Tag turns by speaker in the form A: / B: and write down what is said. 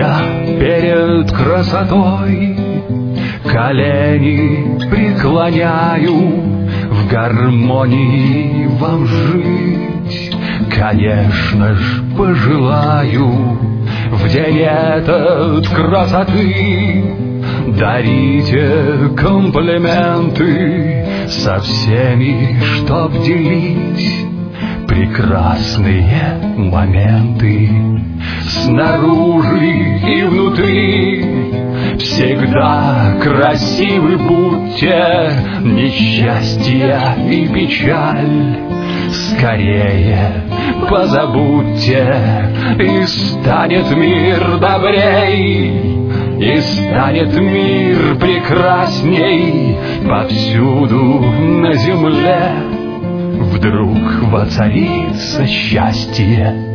A: Я перед красотой колени преклоняю, в гармонии вам жить, конечно ж, пожелаю. В день этот красоты дарите комплименты со всеми, чтоб делить прекрасные моменты. Снаружи и внутри всегда красивы будьте, несчастье и печаль скорее позабудьте, и станет мир добрей, и станет мир прекрасней. Повсюду на земле вдруг воцарится счастье.